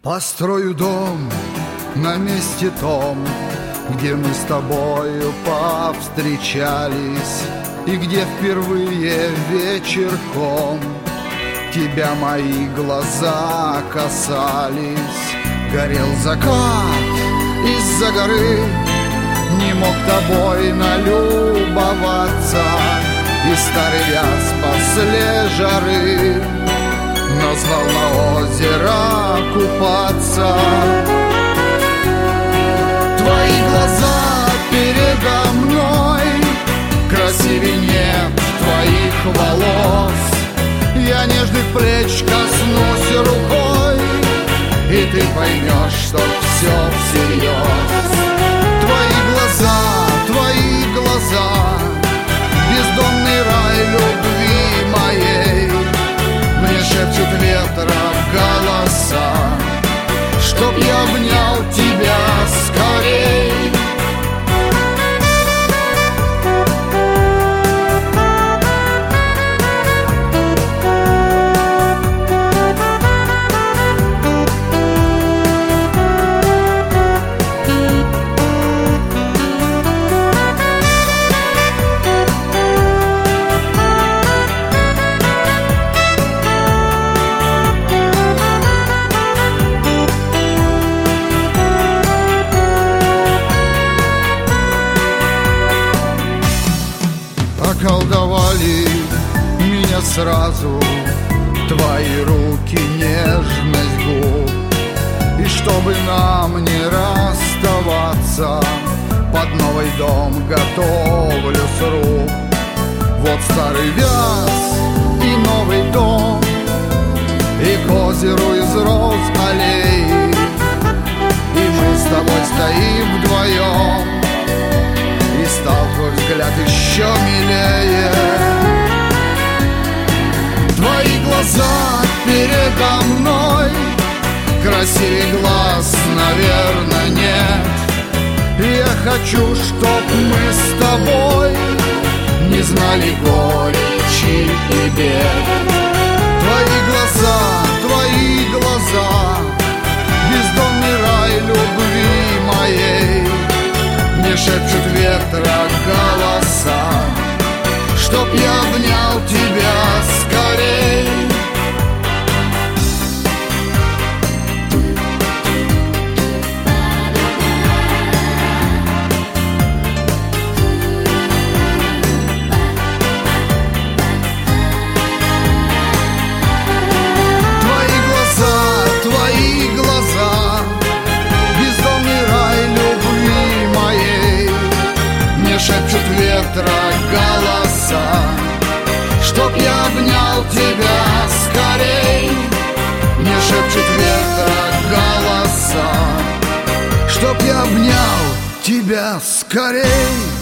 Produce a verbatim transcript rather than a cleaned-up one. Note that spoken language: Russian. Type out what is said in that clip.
Построю дом на месте том, где мы с тобою повстречались, и где впервые вечерком тебя мои глаза касались. Горел закат из-за горы, не мог тобой налюбоваться, и старый вяз после жары назвал на озеро купаться. Твои глаза передо мной, красивей нет твоих волос. Я нежных плеч коснусь рукой, и ты поймешь, что все всерьез. Твои глаза, твои глаза, бездонный рай любви моей. Мне шепчут ветром голоса, чтоб я обнял тебя скорей. Околдовали меня сразу твои руки, нежность губ. И чтобы нам не расставаться, под новый дом готовлю сруб. Вот старый вяз и новый дом, и к озеру из роз аллеи, и мы с тобой стоим вдвоем, и стал твой взгляд еще милее. Твои глаза передо мной, красивей глаз, наверное, нет. Я хочу, чтоб мы с тобой не знали горечи и бед. Твои глаза, твои глаза, бездонный рай любви моей. Мне шепчут ветра голоса, чтоб я обнял тебя скорей. Твои глаза, твои глаза, бездонный рай любви моей. Мне шепчут ветра голоса, чтоб я обнял тебя скорей. Мне шепчут ветра голоса, чтоб я обнял тебя скорей.